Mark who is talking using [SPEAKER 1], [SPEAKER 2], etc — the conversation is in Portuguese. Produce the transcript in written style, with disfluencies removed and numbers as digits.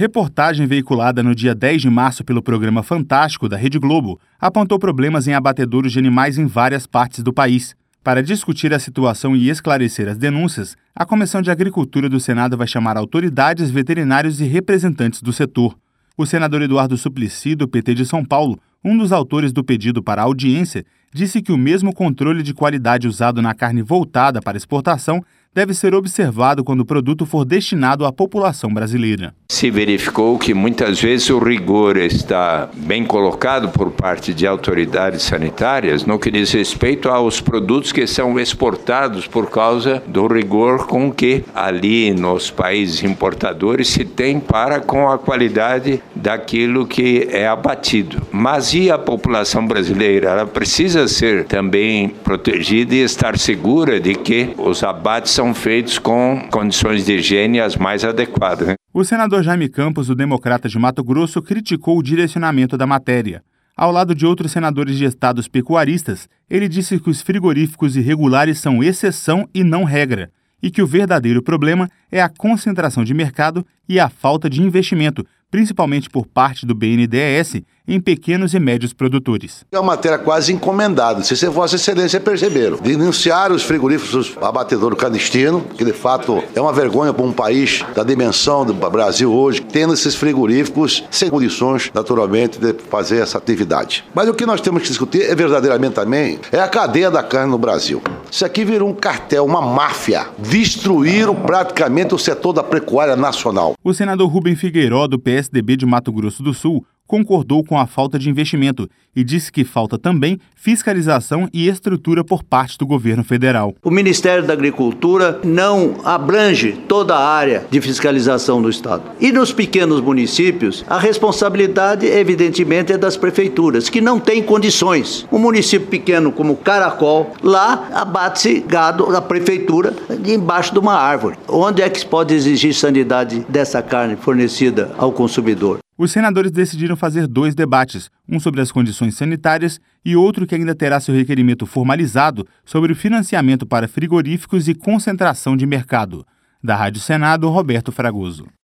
[SPEAKER 1] Reportagem veiculada no dia 10 de março pelo programa Fantástico da Rede Globo apontou problemas em abatedouros de animais em várias partes do país. Para discutir a situação e esclarecer as denúncias, a Comissão de Agricultura do Senado vai chamar autoridades, veterinários e representantes do setor. O senador Eduardo Suplicy, do PT de São Paulo, um dos autores do pedido para a audiência, disse que o mesmo controle de qualidade usado na carne voltada para exportação deve ser observado quando o produto for destinado à população brasileira.
[SPEAKER 2] Se verificou que muitas vezes o rigor está bem colocado por parte de autoridades sanitárias no que diz respeito aos produtos que são exportados por causa do rigor com que ali nos países importadores se tem para com a qualidade daquilo que é abatido. Mas e a população brasileira? Ela precisa ser também protegida e estar segura de que os abates são feitos com condições de higiene as mais adequadas, né?
[SPEAKER 1] O senador Jaime Campos, do Democrata de Mato Grosso, criticou o direcionamento da matéria. Ao lado de outros senadores de estados pecuaristas, ele disse que os frigoríficos irregulares são exceção e não regra, e que o verdadeiro problema é a concentração de mercado e a falta de investimento, principalmente por parte do BNDES, em pequenos e médios produtores.
[SPEAKER 3] É uma matéria quase encomendada, não sei se Vossa Excelência perceberam. Denunciar os frigoríficos abatedouro clandestino, que de fato é uma vergonha para um país da dimensão do Brasil hoje, tendo esses frigoríficos sem condições, naturalmente, de fazer essa atividade. Mas o que nós temos que discutir é verdadeiramente também a cadeia da carne no Brasil. Isso aqui virou um cartel, uma máfia. Destruíram praticamente o setor da pecuária nacional.
[SPEAKER 1] O senador Rubem Figueiró, do PSDB de Mato Grosso do Sul, concordou com a falta de investimento e disse que falta também fiscalização e estrutura por parte do governo federal.
[SPEAKER 4] O Ministério da Agricultura não abrange toda a área de fiscalização do Estado. E nos pequenos municípios, a responsabilidade, evidentemente, é das prefeituras, que não têm condições. Um município pequeno como Caracol, lá abate-se gado da prefeitura embaixo de uma árvore. Onde é que se pode exigir sanidade dessa carne fornecida ao consumidor?
[SPEAKER 1] Os senadores decidiram fazer 2 debates, um sobre as condições sanitárias e outro que ainda terá seu requerimento formalizado sobre o financiamento para frigoríficos e concentração de mercado. Da Rádio Senado, Roberto Fragoso.